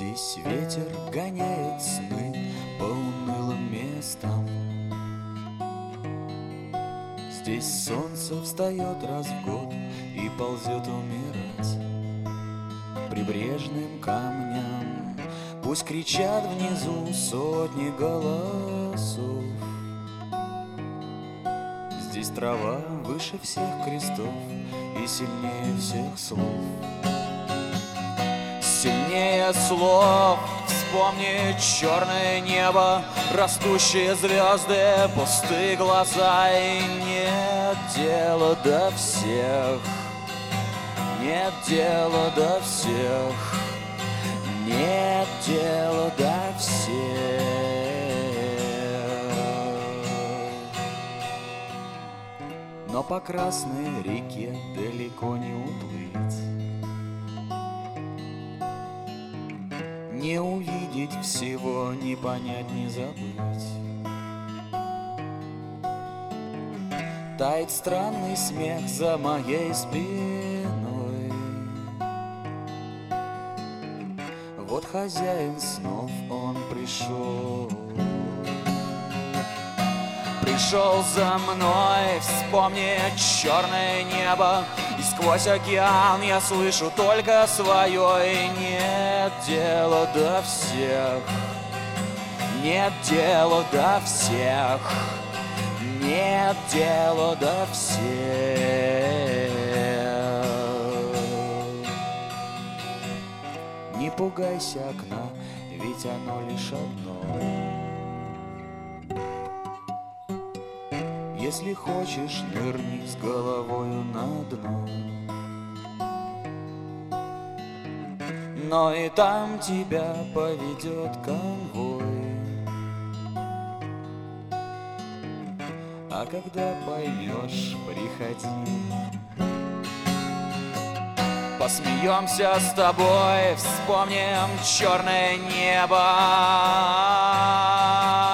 Здесь ветер гоняет сны по унылым местам. Здесь солнце встает раз в год и ползет умирать. Прибрежным камням пусть кричат внизу сотни голосов. Здесь трава выше всех крестов и сильнее всех слов. Сильнее слов вспомни черное небо, растущие звезды, пустые глаза. И нет дела до всех, нет дела до всех, нет дела до всех. Но по Красной реке далеко не уплыть, не увидеть всего, не понять, не забыть. Тает странный смех за моей спиной. Вот хозяин снов, он пришел. Пришел за мной, вспомни черное небо, и сквозь океан я слышу только свое. И нет дела до всех, нет дела до всех, нет дела до всех. Не пугайся окна, ведь оно лишь одно. Если хочешь, нырни с головою на дно. Но и там тебя поведет конвой. А когда поймешь, приходи. Посмеемся с тобой, вспомним черное небо.